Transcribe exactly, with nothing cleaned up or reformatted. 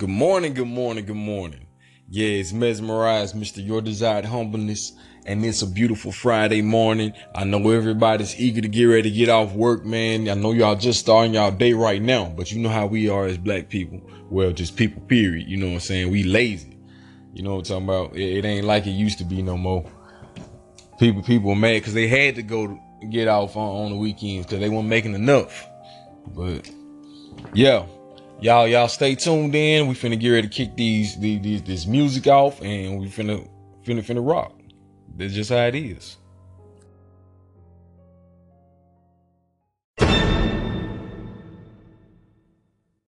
morning, good morning, good morning. Yeah, it's Mesmerized, Mister Your Desired Humbleness, and it's a beautiful Friday morning. I know everybody's eager to get ready to get off work, man. I know y'all just starting y'all day right now, but you know how we are as black people. Well, just people, period. You know what I'm saying? We lazy. You know what I'm talking about? It, it ain't like it used to be no more. People, people are mad because they had to go to get off on, on the weekends because they weren't making enough. But yeah. Y'all, y'all stay tuned in. We finna get ready to kick these, these, these this music off, and we finna, finna, finna rock. That's just how it is.